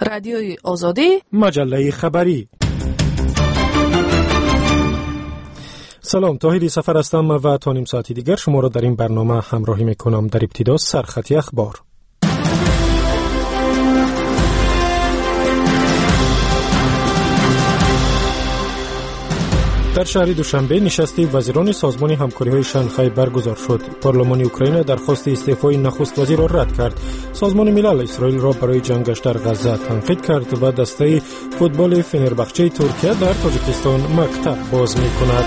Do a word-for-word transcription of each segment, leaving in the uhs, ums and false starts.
رادیوی آزادی، مجله خبری. سلام، طاهری سفر هستم و تا نیم ساعتی دیگر شما را در این برنامه همراهی میکنم. در ابتدا سرخطی اخبار. در شهر دوشنبه نشستی وزیران سازمان همکاری‌های شانگهای برگزار شد. پارلمان اوکراین درخواست استعفای نخست وزیر را رد کرد. سازمان ملل اسرائیل را برای جنگش در غزه تنقید کرد و دسته فوتبال فنربخچه ترکیه در تاجیکستان مکتب باز می‌کند.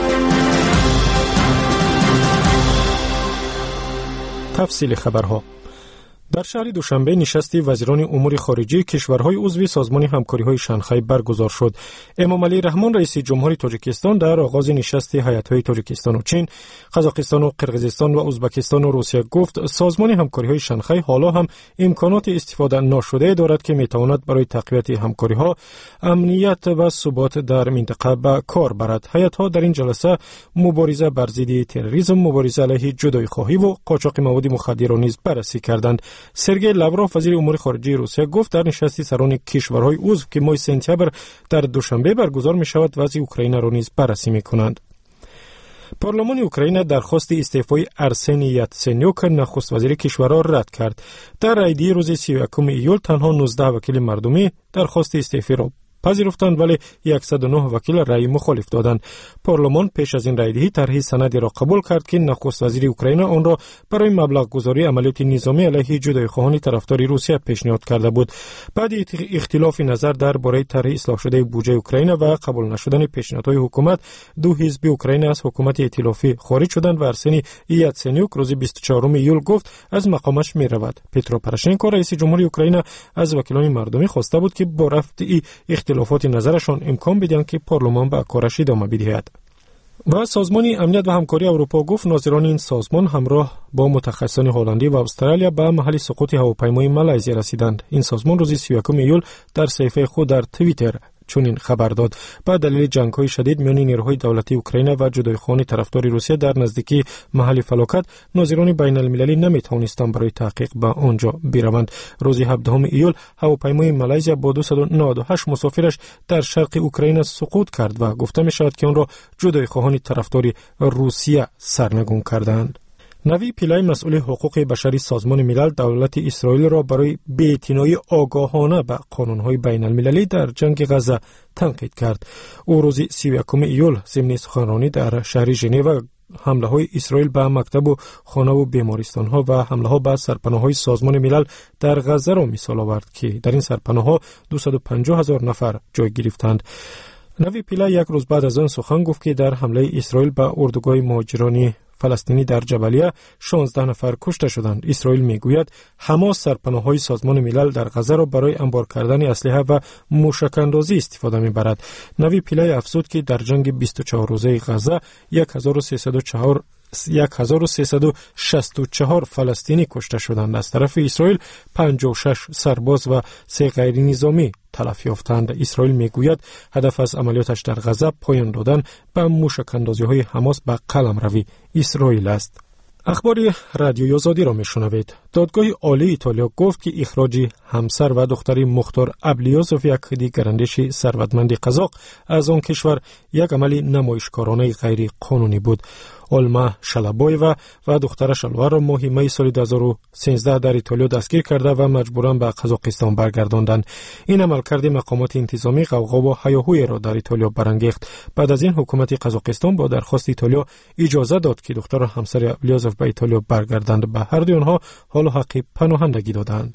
تفصیل خبرها. در شهر دوشنبه نشستی وزیران امور خارجه کشورهای عضو سازمان همکاری‌های شانگهای برگزار شد. امامعلی رحمان رئیس جمهوری تاجیکستان در آغاز نشست هیئت‌های تاجیکستان و چین، قزاقستان و قرقیزستان و ازبکستان و روسیه گفت سازمان همکاری‌های شانگهای حالا هم امکانات استفاده نشده دارد که می‌تواند برای تقویت همکاری‌ها، امنیت و ثبات در منطقه به کار برد. هیئت‌ها در این جلسه مبارزه بر ضد تروریسم، مبارزه علیه جدایی‌خواهی و قاچاق مواد مخدر را نیز بررسی کردند. سرگئی لاوروف وزیر امور خارجه روسیه گفت در نشست سران کشورهای عضو که ماه سپتامبر در دوشنبه برگزار می شود وضع اوکراین را نیز بررسی می کنند. پارلمان اوکراین درخواست استعفای ارسنی یاتسنیوک نخست وزیر کشور را رد کرد. در رأی‌دهی روز سی و یکم ایول تنها نوزده وکیل مردمی درخواست استعفا را پذیرفتند ولی صد و نه وکیل رأی مخالف دادند. پارلمان پیش از این رأی‌دهی طرح سندی را قبول کرد که نخست وزیر اوکراین آن را برای مبلغ گذاری عملیات نظامی علیه جدایی‌خواهان طرفدار روسیه پیشنهاد کرده بود. بعد اختلاف نظر درباره طرح اصلاح شده بودجه اوکراین و قبول نشدن پیشنهادهای حکومت، دو حزب اوکراین از حکومت ائتلافی خارج شدند و ارسنی یاتسنیوک روز بیست و چهارم ایول گفت از مقامش می‌رود. پترو پروشنکو رئیس جمهوری اوکراین از وکیلان مردمی خواسته بود که با رفع اختلافات نظرشان امکان بدهند که پارلمان به کارش ادامه بدهد. و سازمان امنیت و همکاری اروپا گفت ناظران این سازمان همراه با متخصصان هلندی و استرالیا به محل سقوط هواپیمای مالزی رسیدند. این سازمان روز سی و یکم ایول در صفحه خود در توییتر چنین خبر داد: با دلیل جنگ‌های شدید میان نیروهای دولتی اوکراین و جدایی‌خواهان طرفدار روسیه در نزدیکی محل فلاکت، ناظران بین‌المللی نمی‌توانستند برای تحقیق به آنجا بروند. روز هفدهم ایول هواپیمای مالزی با دویست و نود و هشت مسافرش در شرق اوکراین سقوط کرد و گفته می‌شود که آن را جدایی‌خواهان طرفدار روسیه سرنگون کردند. نوی پیلای مسئول حقوق بشری سازمان ملل دولت اسرائیل را برای بی‌اعتنایی آگاهانه به قانون‌های بین‌المللی در جنگ غزه تنقید کرد. او روز سی و یکم ایول ضمن سخنرانی در شهر ژنو حمله‌های اسرائیل به مکتب و خانه و بیمارستان‌ها و حمله‌ها به سرپناه‌های سازمان ملل در غزه را مثال آورد که در این سرپناه‌ها دویست و پنجاه هزار نفر جای گرفتند. نوی پیلای یک روز بعد از آن سخن گفت که در حمله اسرائیل به اردوگاه مهاجرانی فلسطینی در جبلیه شانزده نفر کشته شدند. اسرائیل میگوید حماس سرپناه‌های سازمان ملل در غزه را برای انبار کردن اسلحه و موشک‌اندازی استفاده می‌برد. نوی پیلای افزود که در جنگ بیست و چهار روزه غزه هزار و سیصد و چهار هزار و سیصد و شصت و چهار فلسطینی کشته شدند. از طرف اسرائیل پنجاه و شش سرباز و سه غیر نظامی تلف یافتند. اسرائیل میگوید هدف از عملیاتش در غزه پایان دادن به موشک‌اندازی‌های حماس به قلمروی اسرائیل است. اخبار رادیوی آزادی را میشنوید. دادگاه عالی ایتالیا گفت که اخراج همسر و دختر مختار ابلیازوف، یک دیگراندیش ثروتمند قزاق، از آن کشور یک عمل نمایشکارانه غیر قانونی بود. آلما شلبایوا و دخترش الوار را ماه می سال دو هزار و سیزده در ایتالیا دستگیر کرده و مجبوراً به قزاقستان برگرداندند. این عملکرد مقامات انتظامی غوغا و هیاهویی را در ایتالیا برانگیخت. بعد از این حکومت قزاقستان با درخواست ایتالیا اجازه داد که دختر و همسر ابلیازوف به ایتالیا برگردند. به هر دو آنها حال و حق پناهندگی دادند.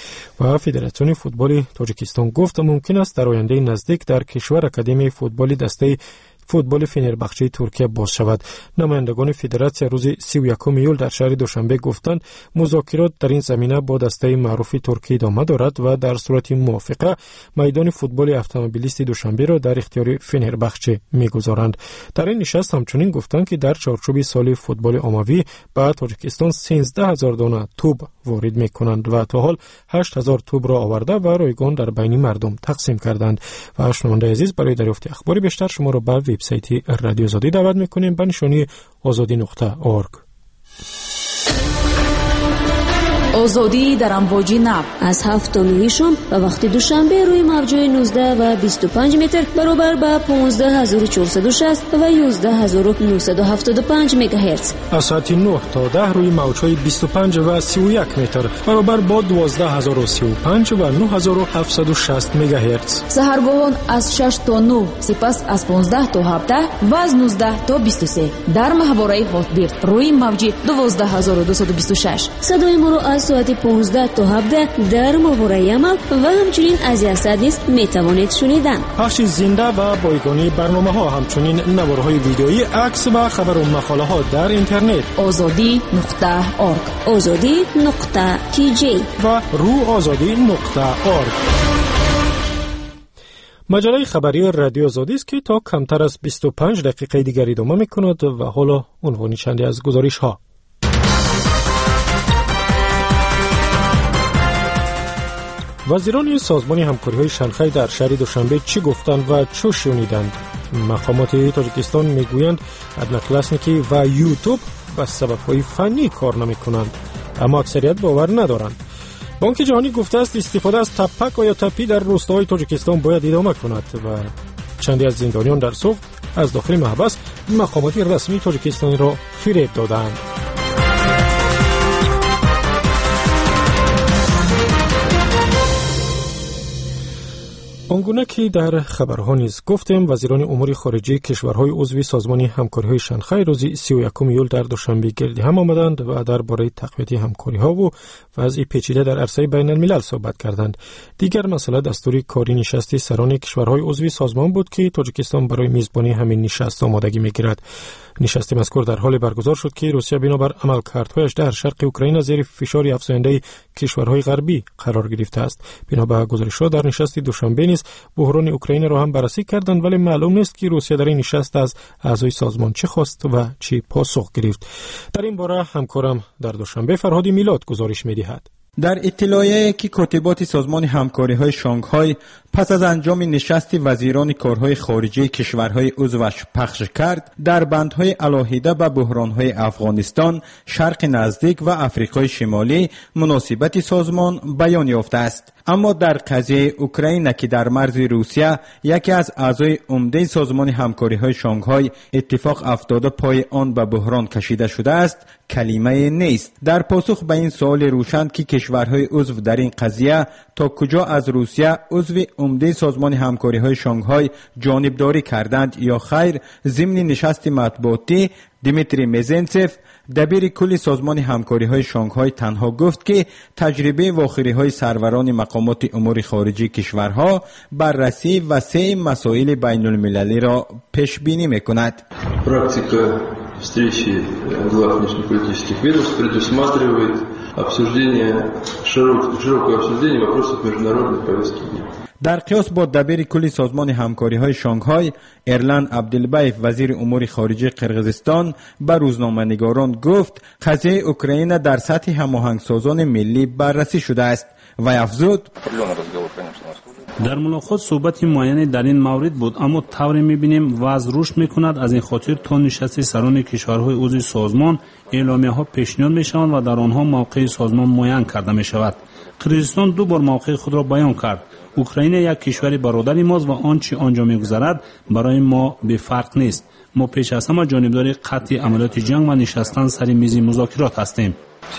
و فدراسیون فوتبال تاجیکستان گفت ممکن است در آینده نزدیک در کشور اکادمی فوتبال دسته فوتبال فنربخچه ترکیه باز شود. نمایندگان فدراسیون روز سی و یکم ایول در شهر دوشنبه گفتند مذاکرات در این زمینه با دسته معروف ترکیه ادامه دارد و در صورت موافقه میدان فوتبال اتومبیلیست دوشنبه را در اختیار فنربخچه میگذارند. در این نشست همچنین گفتند که در چارچوب سال فوتبال عمومی به تاجیکستان سیزده هزار دانه توپ وارد میکنند و تا حال هشت هزار توپ را آورده و رایگان در بین مردم تقسیم کردند. و شنونده عزیز، برای دریافت اخبار بیشتر شما را به وبسایت رادیو آزادی دعوت میکنیم به نشانی آزادی نقطه اورگ. آزادی در امواج نب از هفت تا نه شام و وقت دوشنبه روی موج‌های نوزده و بیست و پنج متر برابر با پانزده هزار و چهارصد و شصت و یازده هزار و نهصد و هفتاد و پنج مگاهرتز. از ساعت نه تا ده روی موج‌های بیست و پنج و سی و یک متر برابر با دوازده هزار و سی و پنج و نه هزار و هفتصد و شصت مگاهرتز. سحرگاهان از شش تا نه، سپس از پانزده تا هفده و از نوزده تا بیست و سه در محوره هاتبیرد روی موج دوازده هزار و دویست و بیست و شش. صدای ما را از ساعت پانزده تا هفده در محوره عمل و همچنین از یاسد نیست میتوانید شنیدن. پخش زنده و بایگانی برنامه ها، همچنین نوارهای ویدئویی، عکس و خبر و مقاله ها در اینترنت آزادی نقطه اورگ آزادی نقطه تی جی و رو آزادی نقطه اورگ. مجله خبری رادیو آزادی است که تا کمتر از بیست و پنج دقیقه دیگر ادامه می‌کند و حالا عنوان چندی از گزارش ها. وزیران سازمان همکاری‌های شانگهای در شهر دوشنبه چی گفتند و چه شنیدند؟ مقامات تاجیکستان میگویند ادناکلاسنیکی و یوتیوب به سبب‌های فنی کار نمی‌کنند، اما اکثریت باور ندارند. بانک جهانی گفته است استفاده از تپک و یا تپی در روستاهای تاجیکستان باید ادامه کند و چندی از زندانیان در صف از داخل محبس مقامات رسمی تاجیکستان را فریب دادند. آنگونه که در خبرها نیز گفتیم، وزیران امور خارجه کشورهای عضو سازمان همکاری‌های شانگهای روز سی و یکم ایول در دوشنبه گرد هم آمدند و درباره تقویت همکاری‌ها و وضع پیچیده در عرصه بین الملل صحبت کردند. دیگر مسئله دستور کاری نشست سران کشورهای عضو سازمان بود که تاجیکستان برای میزبانی همین نشست آمادگی می‌گیرد. نشست مذکور در حال برگزار شد که روسیه بنابر عملکردهایش در شرق اوکراین زیر فشار افزاینده کشورهای غربی قرار گرفته است. بنا به گزارش‌ها در نشست دوشنبه نیز بحران اوکراین را هم بررسی کردند، ولی معلوم نیست که روسیه در این نشست از اعضای سازمان چه خواست و چه پاسخ گرفت. در این باره همکارم در دوشنبه فرهاد میلاد گزارش می‌دهد. در اطلاعیه‌ای که کاتبات سازمان همکاری‌های شانگهای پس از انجام نشست وزیران کارهای خارجه کشورهای عضوش پخش کرد، در بندهای علاهیده به بحرانهای افغانستان، شرق نزدیک و آفریقای شمالی مناسبت سازمان بیان یافته است. اما در قضیه اوکراین که در مرز روسیه یکی از اعضای عمده سازمان همکاری‌های شانگهای اتفاق افتاده پای آن به بحران کشیده شده است، کلمه نیست. در پاسخ به این سوال روشن که کشورهای عضو در این قضیه تا کجا از روسیه عضو عمده سازمان همکاری‌های شانگهای جانبداری کردند یا خیر، ضمن نشست مطبوعاتی دیمیتری مزنتسف دبیر کل سازمان همکاری‌های شانگهای تنها گفت که تجربه واخری‌های سروران مقامات امور خارجی کشورها بررسی وسیع مسائل بین المللی را پیش بینی می‌کند. Практика встречи глав внешнеполитических ведомств предусматривает обсуждение широкое обсуждение вопросов международной повестки дня. در قیاس با دبیر کل سازمان همکاری‌های شانگهای ایرلان عبدالبایف وزیر امور خارجه قرقیزستان به روزنامه‌نگاران گفت قضیه اوکراین در سطح هماهنگسازان ملی بررسی شده است و افزود در ملاقات صحبت معینی در این مورد بود، اما طوری می‌بینیم وضع رشد می‌کند. از این خاطر تا نشست سران کشورهای عضو سازمان اعلامیه‌ها پیشنهاد می‌شوند و در آنها موقع سازمان معین کرده می‌شود. قرقیزستان دو بار موقع خود را بیان کرد. اوکراین یک کشور برادر ماست و آنچه آنجا می‌گذرد برای ما به فرق نیست. ما پیش از همه جانبدار قطع عملیات جنگ و نشستن سر میز مذاکرات هستیم.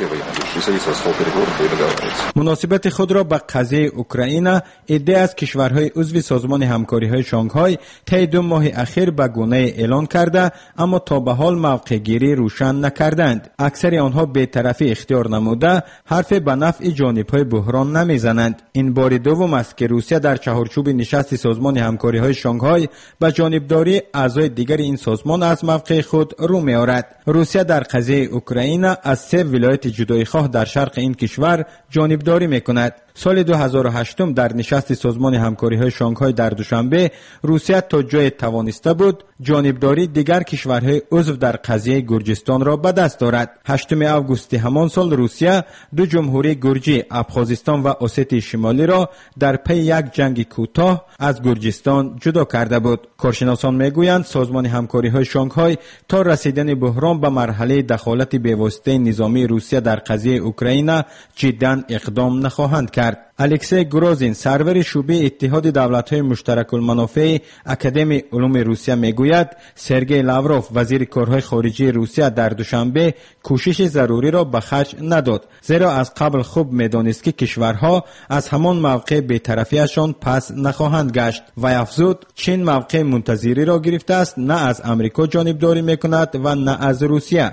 مناسبت خود را به قضیه اوکراین عده از کشورهای عضو سازمان همکاری‌های شانگهای طی دو ماه اخیر به گونه اعلان کرده، اما تا به حال موقع گیری روشن نکردند. اکثر آنها بی‌طرفی اختیار نموده حرف به نفع جانب‌های بحران نمیزنند. این بار دوم است که روسیه در چهارچوب نشست سازمان همکاری‌های شانگهای به جانبداری اعضای دیگر این سازمان از موقع خود رو می‌آورد. روسیه در قضیه اوکراین از سه ولایت جدایی‌خواه در شرق این کشور جانبداری می‌کند. سال دو هزار و هشت در نشست سازمان همکاری‌های شانگهای در دوشنبه روسیه تا جای توانسته بود جانبداری دیگر کشورهای عضو در قضیه گرجستان را به دست دارد. هشتم آگوست همان سال روسیه دو جمهوری گرجی افغانستان و اوستی شمالی را در پی یک جنگ کوتاه از گرجستان جدا کرده بود. کارشناسان میگویند سازمان همکاری‌های شانگهای تا رسیدن بحران به مرحله دخالت بی‌واسطه نظامی روسیه روسیه در قضیه اوکراین جداً اقدام نخواهند کرد. الکسی گروزین سرور شعبه اتحاد دولت‌های مشترک المنافع اکادمی علوم روسیه میگوید سرگئی لاوروف وزیر کارهای خارجه روسیه در دوشنبه کوشش ضروری را به خرج نداد، زیرا از قبل خوب میدانست که کشورها از همان موقع بی‌طرفیشان پس نخواهند گشت و افزود چین موقع منتظری را گرفته است، نه از امریکا جانبداری میکند و نه از روسیه.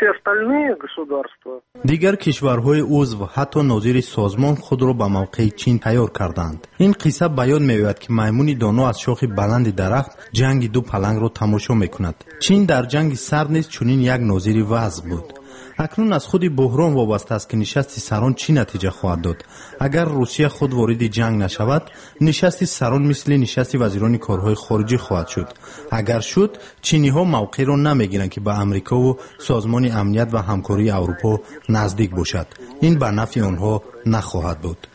دیگر کشورهای عضو حتی ناظر سازمان خود را به موقع چین تیار کردند. این قصه بیان می‌آید که میمون دانو از شاخ بلند درخت جنگ دو پلنگ را تماشا می‌کند. چین در جنگ سرد نیز چنین یک ناظر وضع بود. اکنون از خود بحران وابسته است که نشست سران چی نتیجه خواهد داد. اگر روسیه خود وارد جنگ نشود، نشست سران مثل نشست وزیران کارهای خارجه خواهد شد. اگر شد، چینی ها موقع را نمیگیرند که به امریکا و سازمان امنیت و همکاری اروپا نزدیک باشد. این به نفع آنها نخواهد بود.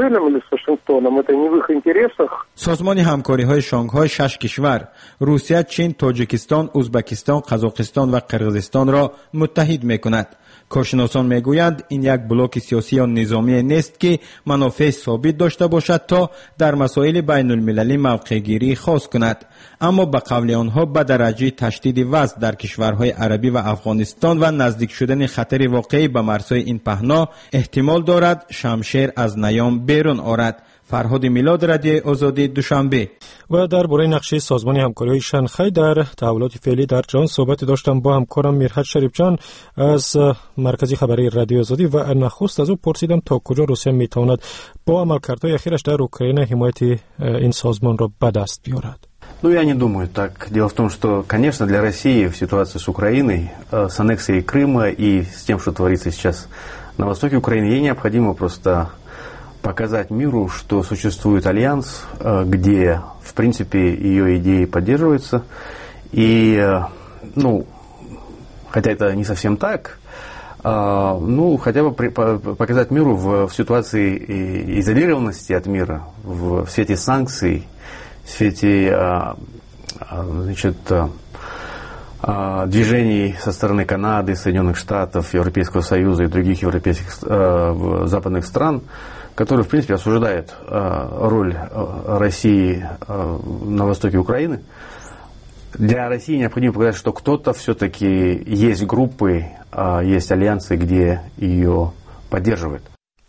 سازمان همکاری های شانگهای شش کشور روسیه، چین، تاجیکستان، ازبکستان، قزاقستان و قرقیزستان را متحد می کند. کارشناسان میگویند این یک بلوک سیاسی یا نظامی نیست که منافع ثابت داشته باشد تا در مسائل بین المللی موقع گیری خاص کند، اما به قول آنها به درجه تشدید وضع در کشورهای عربی و افغانستان و نزدیک شدن خطر واقعی به مرزهای این پهنا احتمال دارد شمشیر از نیام بیرون آرد. فرهاد میلاد، رادیو آزادی، دوشنبه. و درباره نقشه سازمان همکاری شانگهای در تحولات فعلی در جهان صحبت داشتم با همکارم میرحت شریفجان از مرکزی خبری رادیو آزادی و نخست از او پرسیدم تا کجا روسیه میتواند با عملکردهای اخیرش در اوکراین حمایت این سازمان را به دست بیارد. Ну, я не думаю так. Дело в том, что, конечно, для России в ситуации с Украиной, с аннексией Крыма и с тем, что творится сейчас на востоке Украины, ей необходимо просто показать миру, что существует альянс, где, в принципе, ее идеи поддерживаются. И, ну, хотя это не совсем так, ну, хотя бы показать миру в, в ситуации изолированности от мира, в, в свете санкций, в свете, значит, движений со стороны Канады, Соединенных Штатов, Европейского Союза и других европейских западных стран, которые, в принципе, осуждают роль России на востоке Украины. Для России необходимо показать, что кто-то все-таки есть группы, есть альянсы, где ее поддерживают.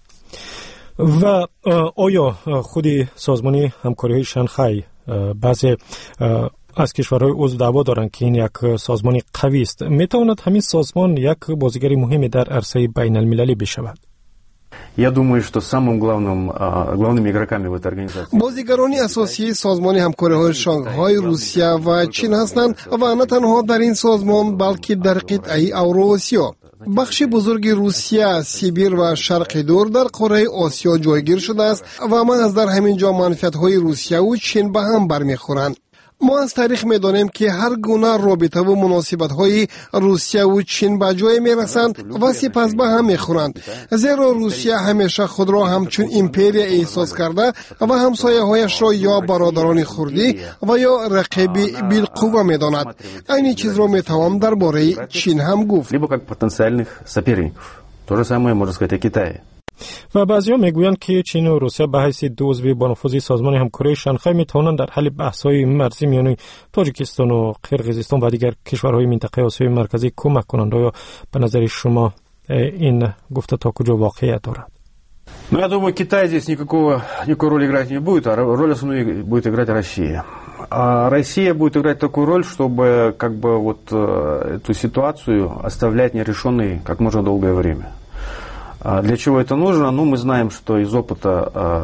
و آیا خود سازمان همکاری شانگهای بعضی از کشورهای عضو دعوا دارند که این یک سازمان قوی است، میتواند همین سازمان یک بازیگر مهمی در عرصه بین المللی بشود؟ Я думаю, что самым главным, главными игроками в этой организации بازیگران اساسی سازمان همکاری‌های شانگهای روسیه و چین هستند و نه تنها در این سازمان بلکه در قطعه اوراسیا. بخش بزرگ روسیه، سیبیر و شرق دور در قاره آسیا جایگیر شده است و محض در همین جا منفعت‌های روسیه و چین به هم برمیخورند. ما از تاریخ می‌دانیم که هر گونه رابطه و مناسبت‌های روسیه و چین به جای می‌رسند و سپس به هم می‌خورند، زیرا روسیه همیشه خود را همچون امپریا احساس کرده و همسایه‌هایش را یا برادران خردی و یا رقیب بالقوه می‌داند. این چیز را می‌توان درباره چین هم گفت. либо как потенциальных соперников. То же самое можно сказать о Китае. و بعضی‌ها میگویند که چین و روسیه به حیث دو عضو با نفوذ سازمان همکاری شانگهای میتوانند در حل بحث‌های مرزی میان تاجیکستان و قرقیزستان و دیگر کشورهای منطقه آسیای مرکزی کمک کنند. آیا به نظر شما این گفته تا کجا واقعیت دارد؟ Ну, я думаю, Китай здесь никакого, никакой роли играть не будет, а роль основную будет играть Россия. А Россия будет играть такую роль, чтобы как бы вот эту ситуацию оставлять нерешенной как можно долгое время. Для чего это нужно? Ну, мы знаем, что из опыта,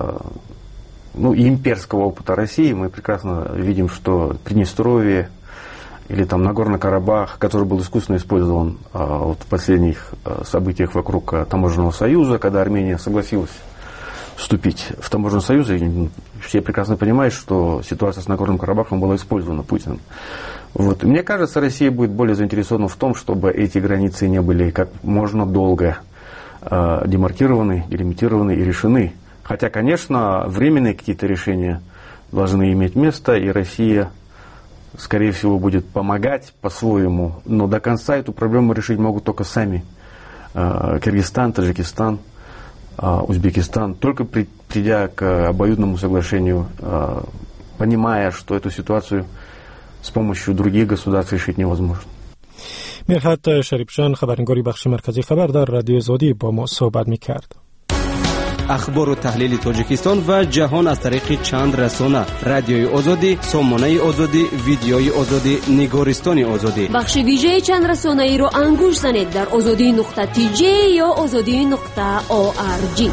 ну, и имперского опыта России, мы прекрасно видим, что Приднестровье или там Нагорный Карабах, который был искусственно использован вот, в последних событиях вокруг Таможенного союза, когда Армения согласилась вступить в Таможенный союз, и все прекрасно понимают, что ситуация с Нагорным Карабахом была использована Путиным. Вот. Мне кажется, Россия будет более заинтересована в том, чтобы эти границы не были как можно долго демаркированы, делимитированы и решены. Хотя, конечно, временные какие-то решения должны иметь место, и Россия, скорее всего, будет помогать по-своему, но до конца эту проблему решить могут только сами Кыргызстан, Таджикистан, Узбекистан, только придя к обоюдному соглашению, понимая, что эту ситуацию с помощью других государств решить невозможно. میرحت شریفجان خبرنگاری بخش مرکزی خبر در رادیو زودی با ما صحبت میکرد. اخبار و تحلیل تاجیکستان و جهان از طریق چند رسانه: رادیوی آزادی، سامانه آزادی، ویدیوی آزادی، نگارستان آزادی. بخش ویژه چند رسانه ای رو انگوش زنید در آزادی نقطه تی جی یا آزادی نقطه او آر جی.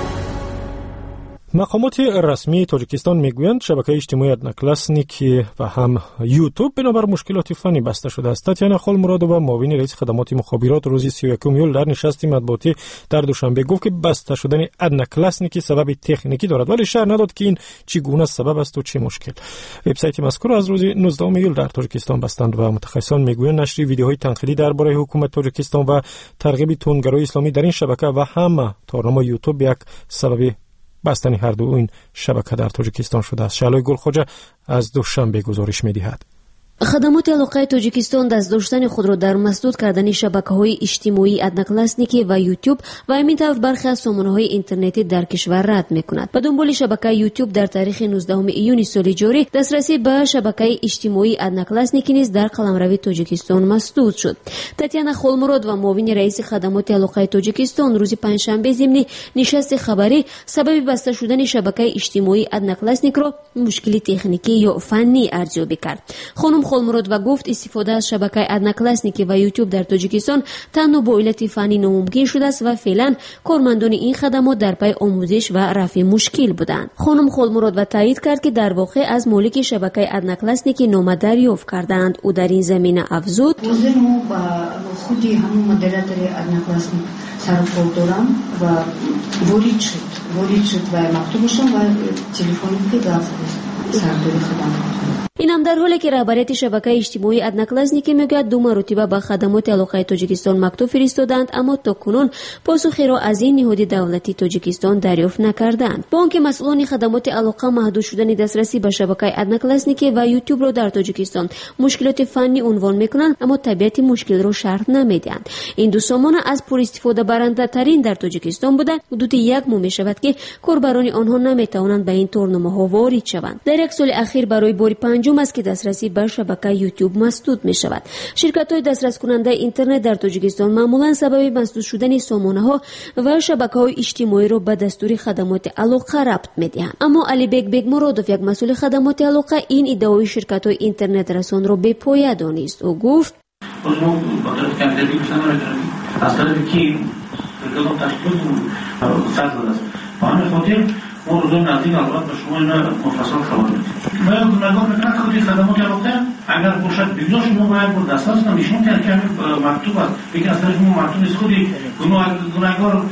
مقامات رسمی تاجیکستان میگویند شبکه اجتماعی ادناکلاسنیکی و هم یوتیوب بنابر مشکلات فنی بسته شده است. تاتیانا خولمرادووا معاون رئیس خدمات مخابرات روز سی و یکم یول در نشست مطبوعاتی در دوشنبه گفت که بسته شدن ادناکلاسنیکی سبب تکنیکی دارد، ولی شرح نداد که این چگونه سبب است و چه مشکل. وبسایت مذکور از روز نوزدهم یول در تاجیکستان بستند و متخصصان میگویند نشر ویدیوهای تنقیدی درباره حکومت تاجیکستان و ترغیب تندگرای اسلامی در این شبکه و هم تارنما یوتیوب یک سبب بستن هر دو این شبکه در تاجیکستان شده است. شعلای گلخوجه از دوشنبه گزارش می‌دهد. خدمات علاقه تاجیکستان دست داشتن خود را در مسدود کردن شبکه‌های اجتماعی ادناکلاسنیکی و یوتیوب و همین طور برخی از سامانه‌های اینترنتی در کشور رد می‌کند. به دنبال شبکه یوتیوب در تاریخ نوزدهم ایون سال جاری دسترسی به شبکه اجتماعی ادناکلاسنیکی نیز در قلمرو تاجیکستان مسدود شد. تاتیانا خولمراد و معاون رئیس خدمات علاقه تاجیکستان روز پنجشنبه ضمن نشست خبری سبب بسته شدن شبکه اجتماعی ادناکلاسنیک را مشکلی تکنیکی یا فنی ارزیابی کرد. خانم خولمراد و گفت استفاده از شبکه ادناکلاسنیکی و یوتیوب در تاجیکستان تنها با علت فنی ناممکن شده است و فعلا کارمندان این خدمات در پی آموزش و رفع مشکل بودند. خانم خولمراد و تایید کرد که در واقع از مالک شبکه ادناکلاسنیکی نامه دریافت کردند. او در این زمینه افزود: ما با خودی همون مدیراتور ادناکلاسنیک سرکار دارم و وارد شد وارد شد و مکتوبشم و تلفنی که گفت سرداری خدمات. این هم در حالی که رهبریت شبکه اجتماعی ادناکلاسنیکی میگوید دو مرتبه به خدمات علاقه تاجیکستان مکتوب فرستادند اما تاکنون پاسخی را از این نهاد دولتی تاجیکستان دریافت نکردند. با آنکه مسئولان خدمات علاقه محدود شدن دسترسی به شبکه ادناکلاسنیکی و یوتیوب را در تاجیکستان مشکلات فنی عنوان میکنند اما طبیعت مشکل را شرح نمیدهند. این دو سامانه از پر استفاده برنده ترین در تاجیکستان بودند. حدود یک ماه میشود که کاربران آنها نمیتوانند به این تورنمه‌ها وارد شوند. در یک سال اخیر برای بار پنجم است که دسترسی به شبکه یوتیوب مسدود می شود. شرکت‌های دسترس کننده اینترنت در تاجیکستان معمولاً سبب مسدود شدن سامانه‌ها و شبکه‌های اجتماعی را به دستور خدمات علاقه ربط می‌دهند. اما علی بیگ بیگ مرادوف یک مسئول خدمات علاقه این ادعای شرکت‌های اینترنت رسان را بی‌پایه دانست. او گفت: ما رو داریم نزدیک البته به شما اینا مفصل خبر میدیم. باید نگاه میکنم که خدمات علاقه اگر باشد بگذار شما باید با دسترس نمیشون که مکتوب است بگید از طرف ما مکتوب است خودی گناهگار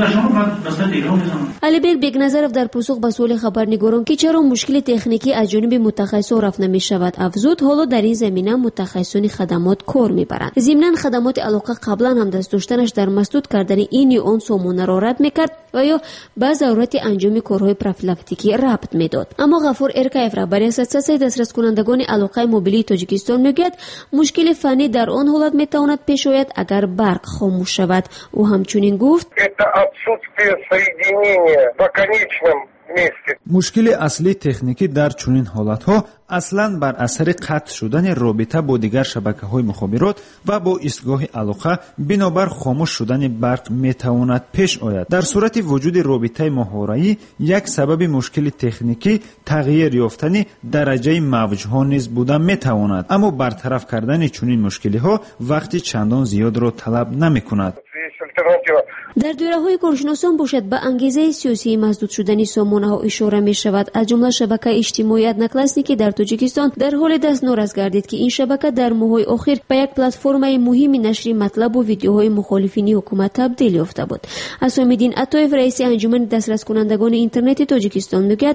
علی بیگ بیگ نظرف در پاسخ به سوال خبرنگاران که چرا مشکل تکنیکی از جانب متخصصان رفع نمی شود افزود حالا در این زمینه متخصصان خدمات کار میبرند. ضمناً خدمات علاقه قبلا هم دست داشتنش در مسدود کردن این یا آن سامانه را رد میکرد و یا به ضرورت انجام کارهای پروفیلاکتیکی ربط میداد. اما غفور ارکایف رهبر اساسیاسیون دسترس کنندگان علاقه موبیلی تاجیکستان میگوید مشکل فنی در آن حالت میتواند پیش آید اگر برق خاموش شود. او همچنین گفت: отсутствие соединения по конечном месте. مشکل اصلی تکنیکی در چنین حالتها اصلاً بر اثر قطع شدن رابطه با دیگر شبکه‌های مخابرات و با ایستگاه علاقه بنابر خاموش شدن برق میتواند پیش آید. در صورت وجود رابطه ماهواره‌ای یک سبب مشکل تکنیکی تغییر یافتن درجه موج‌ها نیز بوده میتواند، اما برطرف کردن چنین مشکل‌ها وقتی چندان زیاد را طلب نمی‌کند. در دوره‌های کارشناسان باشد به انگیزه سیاسی مسدود شدن سامانه‌ها اشاره می‌شود. از جمله شبکه اجتماعی ادناکلاسنیکی در تاجیکستان در حال دست نوراست گردید که این شبکه در ماه‌های اخیر به یک پلتفرم مهم نشر مطلب و ویدیوهای مخالفین حکومت تبدیل یافته بود. اسام‌الدین عطایف رئیس انجمن دسترس کنندگان اینترنت تاجیکستان میگوید: در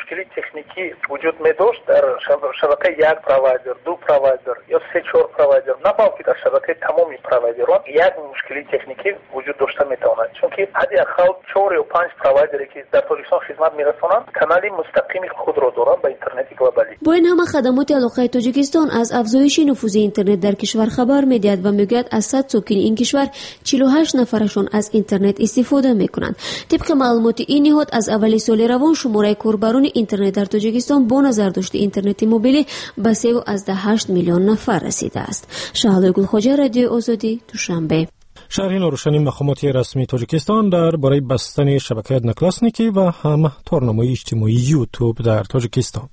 مشکلی تکنیکی وجود می داشت در شبکه یک پروایدر، دو پروایدر یا سه چهار پروایدر، نه بلکه در شبکه تمامی پروایدران یک مشکلی تکنیکی وجود داشته می تواند، چون که حداقل چهار یا پنج پروایدری که در تاجیکستان خدمت می رسانند کانالی مستقیم خود را دارند به اینترنت گلوبالی. با این همه خدمات علاقه تاجیکستان از افزایش نفوذ اینترنت در کشور خبر می‌دهد و میگوید از صد ساکن این کشور چهل و هشت نفرشان از اینترنت استفاده میکنند. طبق معلومات این نهاد از اول سال روان شماره کاربران اینترنت در تاجیکستان با نظر داشته اینترنت موبیلی به سه و هشت میلیون نفر رسیده است. شهلا گلخواجه، رادیو آزادی، دوشنبه. شرح روشنی مقامات رسمی تاجیکستان درباره بستن شبکه ادناکلاسنیکی و هم تارنمای اجتماعی یوتیوب در تاجیکستان.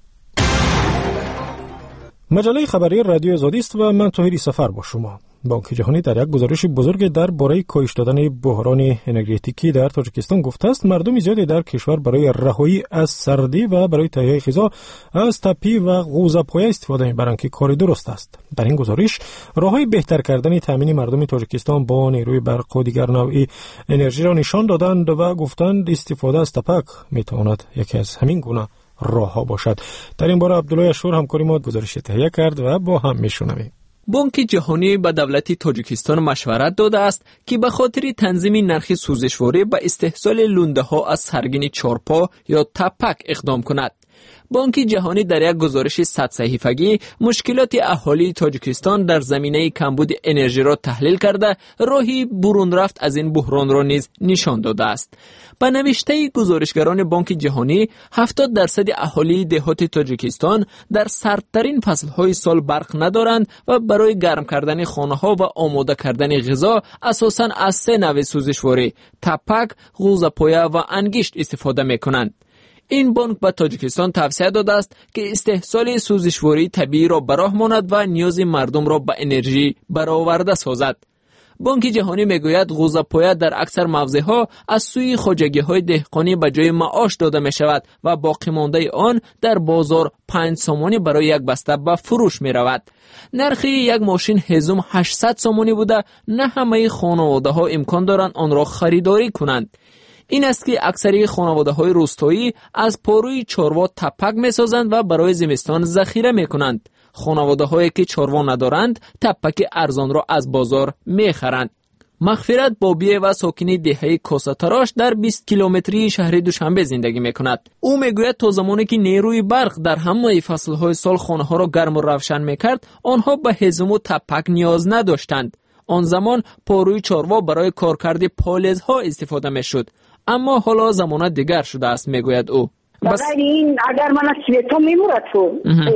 مجله خبری رادیو آزادی است و من طاهری سفر با شما. بانک جهانی در یک گزارش بزرگ درباره کاهش دادن بحران انرژتیکی در تاجیکستان گفته است مردم زیادی در کشور برای رهایی از سردی و برای تهیه غذا از تپی و قوزه‌پایه استفاده می‌برند که کاری درست است. در این گزارش راههای بهتر کردن تامین مردم تاجیکستان با نیروی برق و دیگر نوع انرژی را نشان دادند و گفتند استفاده از تپک می‌تواند یکی از همین گونه راهها باشد. در این باره عبدالله اشور همکاری ما گزارش تهیه کرد و با هم میشنویم. بانک جهانی به دولت تاجیکستان مشورت داده است که به خاطر تنظیم نرخ سوزشواری به استحصال لونده ها از سرگین چارپا یا تپک اقدام کند. بانک جهانی در یک گزارش صد صحیفگی مشکلات اهالی تاجیکستان در زمینه کمبود انرژی را تحلیل کرده راهی برون رفت از این بحران را نیز نشان داده است. به نوشته گزارشگران بانک جهانی هفتاد درصد اهالی دهات تاجیکستان در سردترین فصلهای سال برق ندارند و برای گرم کردن خانه‌ها و آماده کردن غذا اساساً از سه نوع سوزشواری تپک، قوزه‌پایه و انگشت استفاده می‌کنند. این بانک به تاجیکستان توصیه داده است که استحصال سوزشواری طبیعی را به راه ماند و نیاز مردم را به انرژی برآورده سازد. بانک جهانی میگوید قوزه‌پایه در اکثر موضعها از سوی خواجگی‌های دهقانی به جای معاش داده می شود و باقی مانده آن در بازار پنج سومانی برای یک بسته به فروش می رود. نرخ یک ماشین هزوم هشتصد سومانی بوده، نه همه خانواده‌ها امکان دارند آن را خریداری کنند. این است که اکثری خانواده‌های روستایی از پاروی چاروا تپک می‌سازند و برای زمستان ذخیره می‌کنند. خانواده‌هایی که چاروا ندارند تپک ارزان را از بازار می‌خرند. مغفرت بابیه و ساکنی دهه کاساتراش در بیست کیلومتری شهر دوشنبه زندگی می‌کند. او می‌گوید تا زمانی که نیروی برق در همه فصل‌های سال خانه‌ها را گرم و روشن می‌کرد، آنها به هزوم و تپک نیاز نداشتند. آن زمان پاروی چاروا برای کارکرد پالزها استفاده می‌شد. اما حالا زمانه دیگر شده است میگوید او. بس این اگر من از سویتا میمورد تو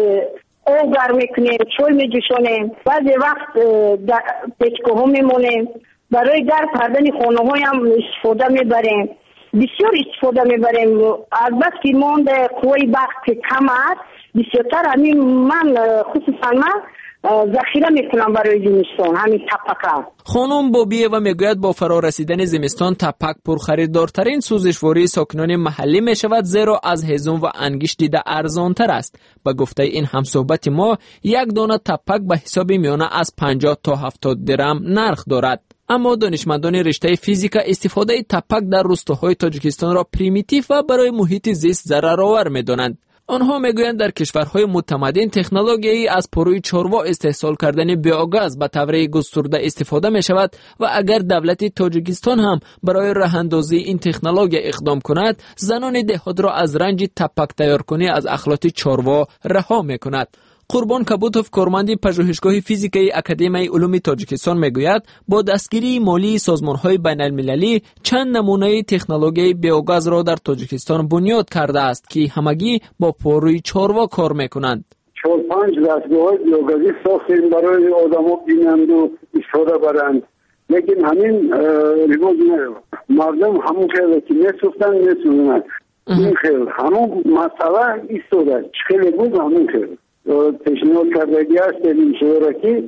او گرم میکنیم، چول میجوشونیم، بعضی وقت پچکه ها میمونیم، برای گرم کردن خانه های هم استفاده میبریم، بسیار استفاده میبریم. از بس که مانده قوی برق کم است، بسیارتر همین من خصوصا من ذخیره میکنم برای زمستان همین تپک. خانم بابیه و میگوید با فرا رسیدن زمستان تپک پرخریدارترین سوزشواری ساکنان محلی میشود، زیرا از هزوم و انگشت دیده ارزان تر است. به گفته این همصحبت ما یک دانه تپک به حساب میانه از پنجاه تا هفتاد درم نرخ دارد. اما دانشمندان رشته فیزیک استفاده تپک در روستاهای تاجیکستان را پریمیتیو و برای محیط زیست ضررآور میدانند. آنها میگویند در کشورهای متمدن تکنولوژی از پاروی چاروا استحصال کردن بیوگاز به طور گسترده استفاده می شود و اگر دولت تاجیکستان هم برای راهاندازی این تکنولوژی اقدام کند، زنان دهات را از رنج تپک تیارکنی از اخلاط چاروا رها می کند. قربان کبوتوف کارمند پژوهشگاه فیزیکی اکادمی علوم تاجیکستان میگوید با دستگیری مالی سازمان‌های بین‌المللی چند نمونه تکنولوژی بیوگاز را در تاجیکستان بنیاد کرده است که همگی با پاروی چاروا کار میکنند. چهار پنج دستگاه بیوگازی ساختیم برای آدم‌ها بینند و استفاده برند. لیکن همین ریموز مردم همون خیلی که میسوختن میسوزنند. این خیلی همون مسئله ایستاده. خیلی بود همون خیلی. پیشنهاد کردگی است در این شوره که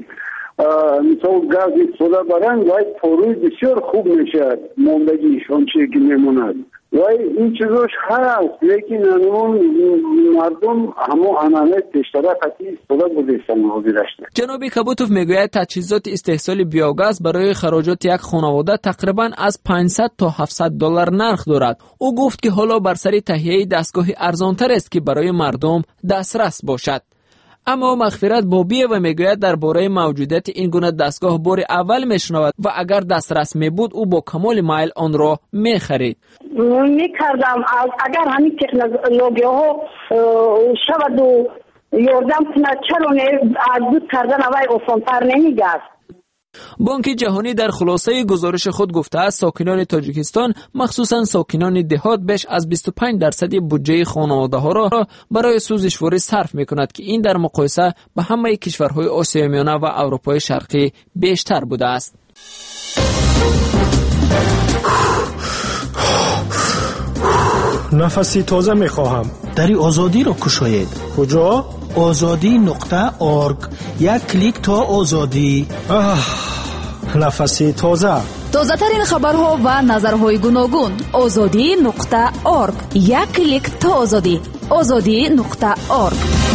مثال گاز استفاده برند و پاروی بسیار خوب میشد ماندگیش آنچه که میموند. و این چیزوش هست، لیکن همون مردم همون انانه پیشتره قطعی استفاده بودیستن مهاجرشتن. جناب کبوتوف میگوید تجهیزات استحصال بیوگاز برای خراجات یک خانواده تقریبا از پانصد تا هفتصد دلار نرخ دارد. او گفت که حالا بر سر تهیه دستگاه ارزانتر است که برای مردم دسترس باشد. اما مغفرت بابیه و میگوید درباره موجودیت این گونه دستگاه بار اول میشنود و اگر دسترس می بود او با کمال میل آن را میخرید. میکردم اگر همین تکنولوژی ها شود و یاردم کنه چرا از بود کردن اوای آسانتر نمیگست. بانک جهانی در خلاصه گزارش خود گفته است ساکنان تاجیکستان مخصوصا ساکنان دهات بیش از بیست و پنج درصد بودجه خانواده ها را برای سوزشواری صرف می کند که این در مقایسه با همه کشورهای آسیای میانه و اروپای شرقی بیشتر بوده است. نفسی تازه می خواهم. دری آزادی را کشاید. کجا؟ آزادی نقطه آرگ. یک کلیک تا آزادی. نفسی تازه. تازه ترین خبرها و نظرهای گوناگون. آزادی نقطه آرگ. یک کلیک تا آزادی. آزادی نقطه آرگ.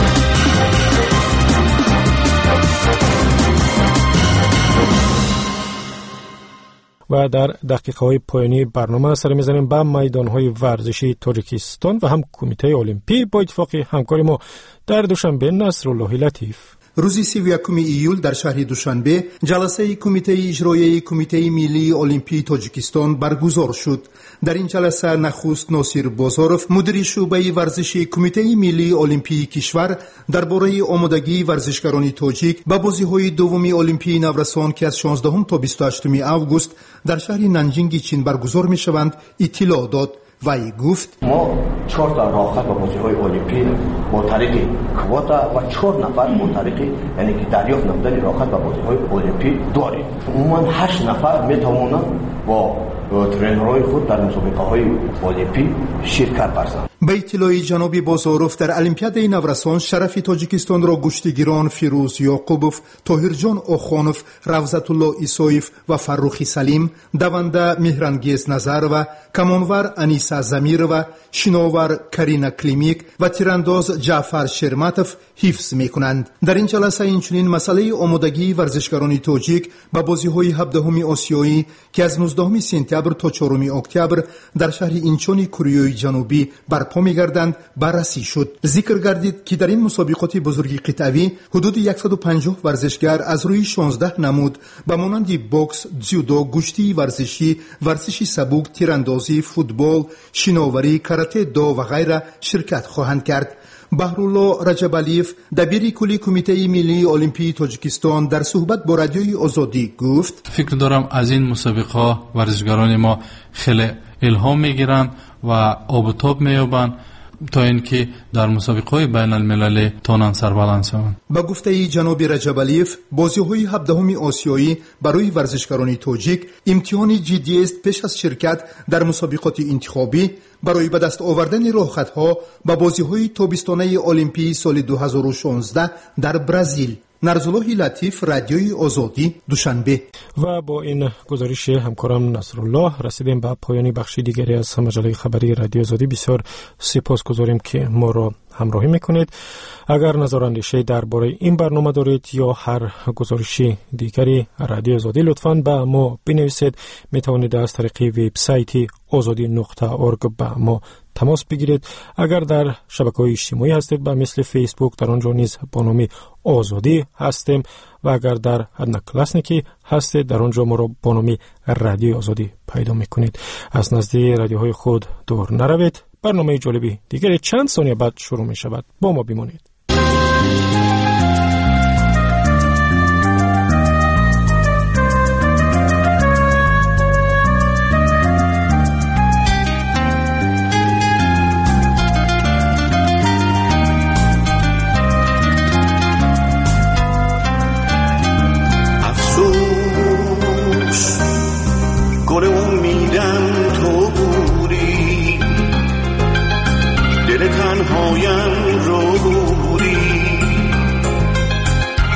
و در دقیقه های پایانی برنامه سر میزنیم به میدان های ورزشی تاجیکستان و هم کمیته المپی با اتفاق همکار ما در دوشنبه نصرالله لطیف. روز سی و یکم ایول در شهر دوشنبه جلسه کمیته اجرایی کمیته ملی المپی تاجیکستان برگزار شد. در این جلسه نخست ناصر بازاروف مدیر شعبه ورزشی کمیته ملی المپی کشور درباره آمادگی ورزشکاران تاجیک به بازی‌های دوم المپی نورسان که از شانزدهم تا بیست و هشتم آگوست در شهر نانجینگ چین برگزار می‌شوند اطلاع داد. وی گفت ما چهار تا راحت با بازی‌های المپی با طریق کواتا و چهار نفر با طریق یعنی که دریافت نمودن راحت با بازی‌های المپی داریم. عموما هشت نفر می‌توانند با ترینرهای خود در مسابقه‌های المپی شرکت کنند. به اطلاع جناب بازاروف در المپیاد نورسان شرف تاجیکستان را گشتگیران فیروز یعقوبوف، طاهرجان آخانوف، روزت الله ایسایف و فروخی سلیم، دونده مهرانگیز نظر و کمانور انیسا زمیر و شناور کرینا کلیمیک و تیرانداز جعفر شرمتوف حفظ می‌کنند. در این جلسه اینچنین مسئله آمادگی ورزشکاران تاجیک به بازی‌های هفدهم آسیایی که از نوزدهم سپتامبر تا چهارم اکتبر در شهر اینچون کره جنوبی برپا می‌گردند بررسی شد. ذکر گردید که در این مسابقات بزرگ قطعی حدود صد و پنجاه ورزشگر از روی شانزده نمود به مانند بوکس، جودو، گشتی ورزشی، ورزش سبک، تیراندازی، فوتبال، شناوری، کاراته دو و غیره شرکت خواهند کرد. بهرالله رجبالیف دبیر کلی کمیته ملی المپی تاجیکستان در صحبت با رادیوی آزادی گفت فکر دارم از این مسابقه ورزشکاران ما خیلی الهام میگیرند و آب و تاب مییابند تا اینکه در مسابقه‌های بین المللی توانند سربلند شوند. با گفته جناب رجبالیف بازی‌های هفدهم آسیایی برای ورزشکاران تاجیک امتحان جدی است پیش از شرکت در مسابقات انتخابی برای به دست آوردن راه‌خطها به بازی‌های تابستانه المپی سال دو هزار و شانزده در برزیل. نرزالله لطیف، رادیوی آزادی، دوشنبه. و با این گزارش همکارم نصرالله رسیدیم به پایان بخش دیگری از مجله خبری رادیو آزادی. بسیار سپاسگزاریم که ما را همراهی میکنید. اگر نظراندیشی درباره این برنامه دارید یا هر گزارشی دیگری رادیو آزادی لطفاً به ما بنویسید. میتوانید از طریق وبسایت آزادی نقطه اورگ با ما تماس بگیرید. اگر در شبکه‌های اجتماعی هستید با مثل فیسبوک در آنجا نیز با نام آزادی هستیم و اگر در ادناکلاسنیکی هستید در آنجا ما را با نام رادیو آزادی پیدا میکنید. از نزد رادیوهای خود دور نروید. برنامه جالبی دیگری چند ثانیه بعد شروع می شود. با ما بمانید.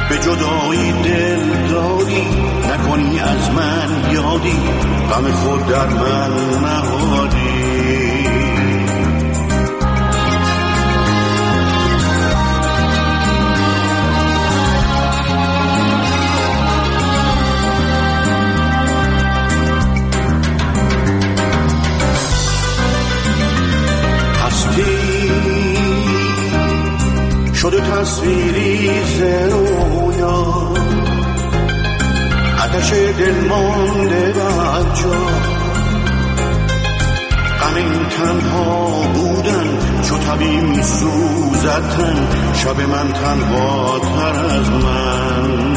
به جدایی دل داری، نکنی از من یادی، غم خود در من نهادی. شده تصویری ز رویا، آتش دل مانده بر جا، غم این تنها بودن چو طبیب می سوزد تن، شب من تنها تر از من.